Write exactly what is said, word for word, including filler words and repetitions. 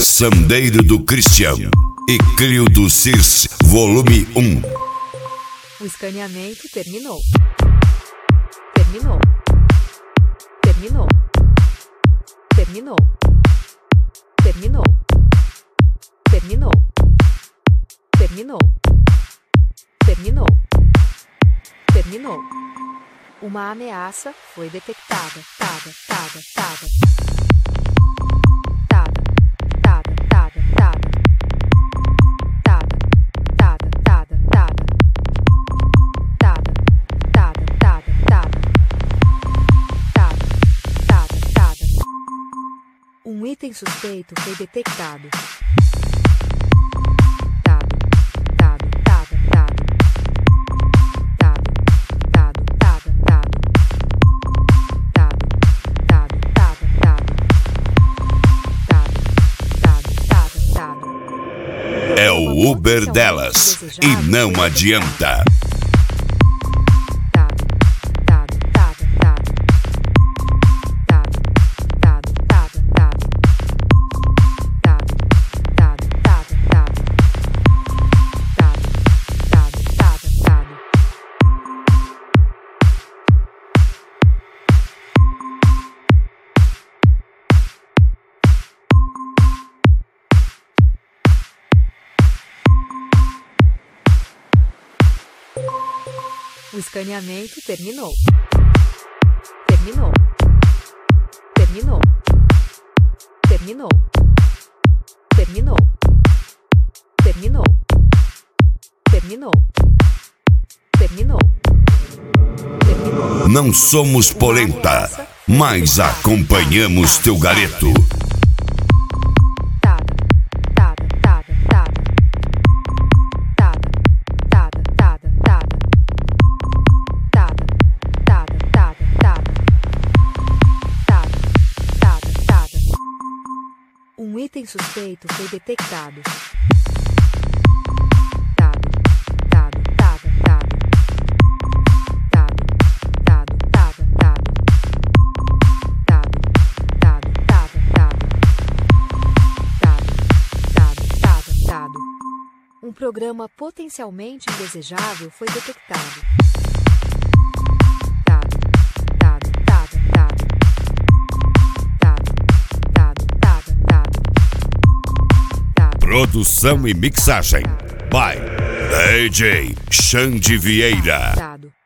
Sandeiro do Christian e Clio do Circe, volume um. O escaneamento terminou. Terminou. Terminou. Terminou. Terminou. Terminou. Terminou. Terminou. Terminou. Uma ameaça foi detectada. Tada, tada, tada. Tada, tada, tada, tada. Tada, tada, tada, tada. Tada, tada, tada, tada. Tada, tada, tada. Um item suspeito foi detectado. Dado, dado, dado, dado. Dado, dado, dado, dado. Dado, dado, dado, dado. Dado, dado, dado, dado. É o Uber delas e não adianta. Dado, dado, dado, dado. Dado, dado, dado, dado. Dado, dado, dado, dado. Dado, dado, dado, dado. O escaneamento terminou. Terminou. Terminou. Terminou. Terminou. Terminou. Terminou. Terminou. Terminou. Não somos polenta, mas acompanhamos teu galeto. Tada, tada, tada, tada. Tada, tada, tada, tada. Tada, tada, tada, tada. Tada, tada, tada. Um item suspeito foi detectado. Dado, dado, dado, dado. Dado, dado, dado, dado. Dado, dado, dado, dado. Dado, dado, dado, dado. Um programa potencialmente indesejável foi detectado. Dado, dado, dado, dado. Dado, dado, dado, dado. Dado, Produção e mixagem by D J Xande Vieira. dado.